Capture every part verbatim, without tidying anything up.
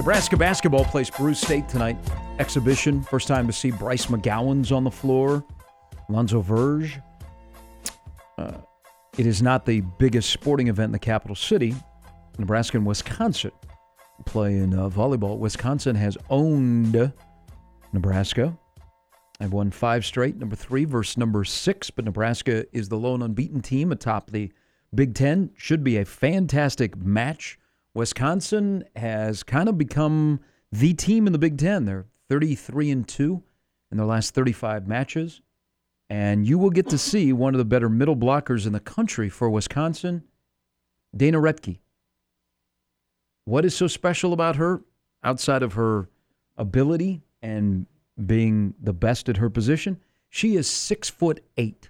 Nebraska basketball plays Peru State tonight. Exhibition. First time to see Bryce McGowan's on the floor. Lonzo Verge. Uh, it is not the biggest sporting event in the capital city. Nebraska and Wisconsin play in uh, volleyball. Wisconsin has owned Nebraska. I've won five straight, number three versus number six, but Nebraska is the lone unbeaten team atop the Big Ten. Should be a fantastic match. Wisconsin has kind of become the team in the Big Ten. They're thirty-three and two in their last thirty-five matches. And you will get to see one of the better middle blockers in the country for Wisconsin, Dana Rettke. What is so special about her outside of her ability and being the best at her position? She is six foot eight.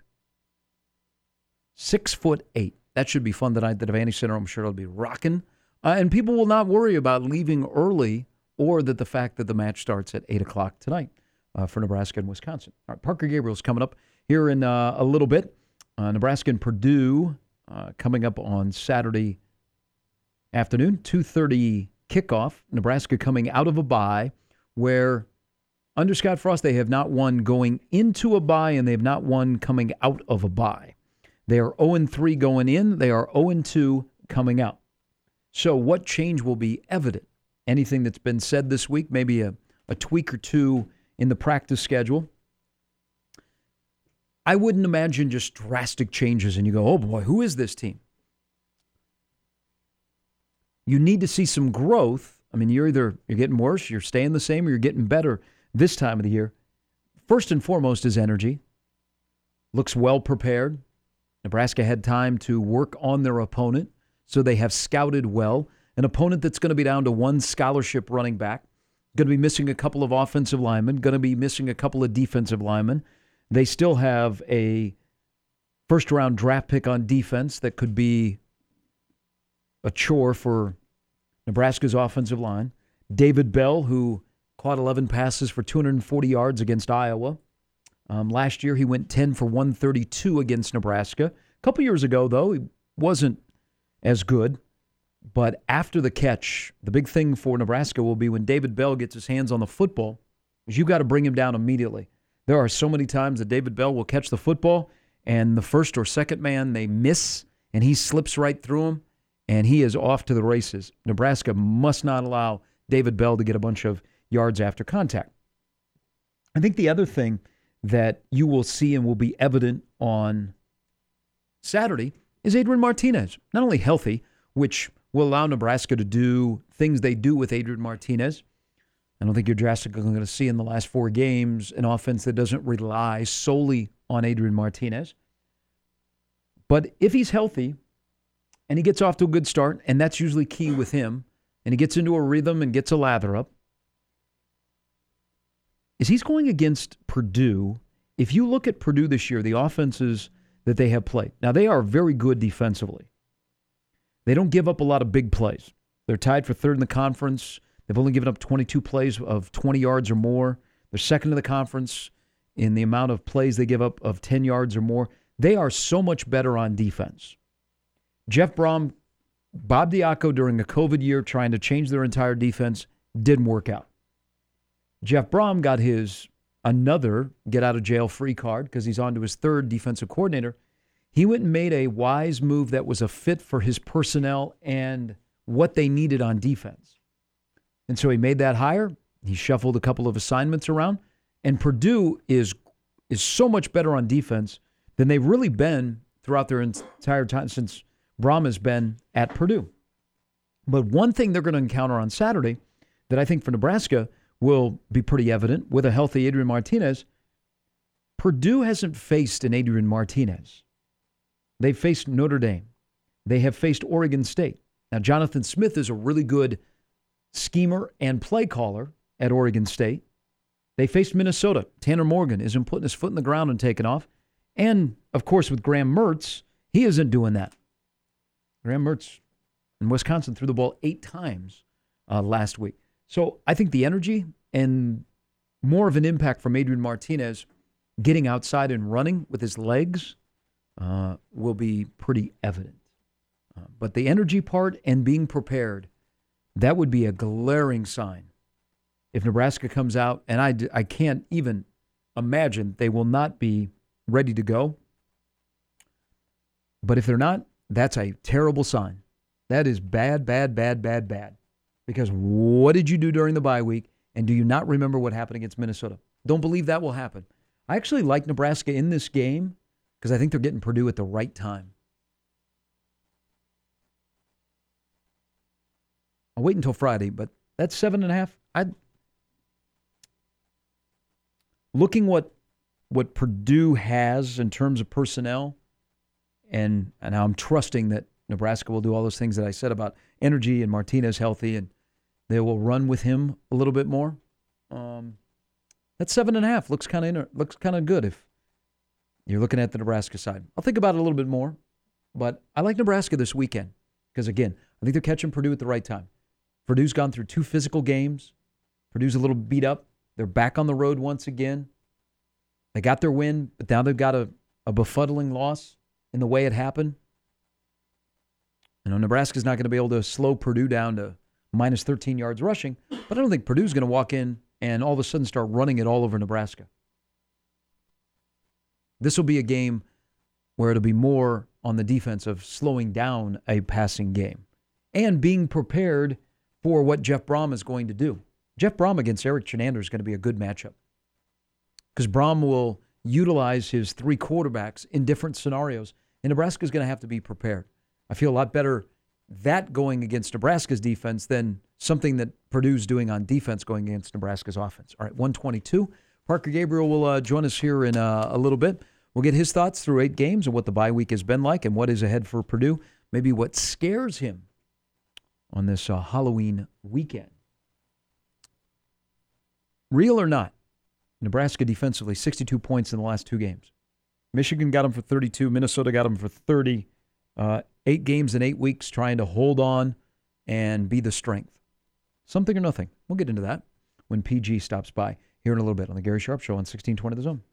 Six foot eight. That should be fun tonight. The Devaney Center, I'm sure it'll be rocking. Uh, and people will not worry about leaving early or that the fact that the match starts at eight o'clock tonight uh, for Nebraska and Wisconsin. All right, Parker Gabriel's coming up here in uh, a little bit. Uh, Nebraska and Purdue uh, coming up on Saturday afternoon, two thirty kickoff. Nebraska coming out of a bye where under Scott Frost they have not won going into a bye and they have not won coming out of a bye. They are oh and three going in. They are oh and two coming out. So what change will be evident? Anything that's been said this week, maybe a, a tweak or two in the practice schedule. I wouldn't imagine just drastic changes and you go, oh boy, who is this team? You need to see some growth. I mean, you're either you're getting worse, you're staying the same, or you're getting better this time of the year. First and foremost is energy. Looks well prepared. Nebraska had time to work on their opponent, so they have scouted well. An opponent that's going to be down to one scholarship running back, going to be missing a couple of offensive linemen, going to be missing a couple of defensive linemen. They still have a first-round draft pick on defense that could be a chore for Nebraska's offensive line. David Bell, who caught eleven passes for two hundred forty yards against Iowa. Um, last year, he went ten for one thirty-two against Nebraska. A couple years ago, though, he wasn't as good. But after the catch, the big thing for Nebraska will be when David Bell gets his hands on the football, is you got to bring him down immediately. There are so many times that David Bell will catch the football, and the first or second man, they miss, and he slips right through him, and he is off to the races. Nebraska must not allow David Bell to get a bunch of yards after contact. I think the other thing that you will see and will be evident on Saturday is Adrian Martinez. Not only healthy, which will allow Nebraska to do things they do with Adrian Martinez. I don't think you're drastically going to see in the last four games an offense that doesn't rely solely on Adrian Martinez. But if he's healthy and he gets off to a good start, and that's usually key with him, and he gets into a rhythm and gets a lather up, is he's going against Purdue. If you look at Purdue this year, the offenses that they have played, now they are very good defensively. They don't give up a lot of big plays. They're tied for third in the conference. They've only given up twenty-two plays of twenty yards or more. They're second in the conference in the amount of plays they give up of ten yards or more. They are so much better on defense. Jeff Brom, Bob Diaco during the COVID year trying to change their entire defense didn't work out. Jeff Brom got his another get-out-of-jail-free card because he's on to his third defensive coordinator. He went and made a wise move that was a fit for his personnel and what they needed on defense. And so he made that hire. He shuffled a couple of assignments around. And Purdue is is so much better on defense than they've really been throughout their entire time since Brom has been at Purdue. But one thing they're going to encounter on Saturday that I think for Nebraska will be pretty evident with a healthy Adrian Martinez, Purdue hasn't faced an Adrian Martinez. They've faced Notre Dame. They have faced Oregon State. Now, Jonathan Smith is a really good schemer and play caller at Oregon State. They faced Minnesota. Tanner Morgan isn't putting his foot in the ground and taking off. And, of course, with Graham Mertz, he isn't doing that. Graham Mertz in Wisconsin threw the ball eight times uh, last week. So I think the energy and more of an impact from Adrian Martinez getting outside and running with his legs uh, will be pretty evident. Uh, but the energy part and being prepared That would be a glaring sign. If Nebraska comes out, and I, I can't even imagine they will not be ready to go. But if they're not, that's a terrible sign. That is bad, bad, bad, bad, bad. Because what did you do during the bye week? And do you not remember what happened against Minnesota? Don't believe that will happen. I actually like Nebraska in this game because I think they're getting Purdue at the right time. I'll wait until Friday, but that's seven and a half. I'd looking what what Purdue has in terms of personnel, and and I'm trusting that Nebraska will do all those things that I said about energy and Martinez healthy, and they will run with him a little bit more. Um, that seven and a half looks kind of inter- looks kind of good if you're looking at the Nebraska side. I'll think about it a little bit more, but I like Nebraska this weekend because again, I think they're catching Purdue at the right time. Purdue's gone through two physical games. Purdue's a little beat up. They're back on the road once again. They got their win, but now they've got a, a befuddling loss in the way it happened. You know, Nebraska's not going to be able to slow Purdue down to minus thirteen yards rushing, but I don't think Purdue's going to walk in and all of a sudden start running it all over Nebraska. This will be a game where it'll be more on the defense of slowing down a passing game and being prepared for what Jeff Brom is going to do. Jeff Brom against Eric Chinander is going to be a good matchup because Brom will utilize his three quarterbacks in different scenarios, and Nebraska is going to have to be prepared. I feel a lot better that going against Nebraska's defense than something that Purdue's doing on defense going against Nebraska's offense. All right, one twenty-two. Parker Gabriel will uh, join us here in uh, a little bit. We'll get his thoughts through eight games and what the bye week has been like and what is ahead for Purdue, maybe what scares him on this uh, Halloween weekend. Real or not, Nebraska defensively, sixty-two points in the last two games. Michigan got them for thirty-two. Minnesota got them for thirty. Uh, eight games in eight weeks trying to hold on and be the strength. Something or nothing. We'll get into that when P G stops by here in a little bit on the Gary Sharp Show on sixteen twenty The Zone.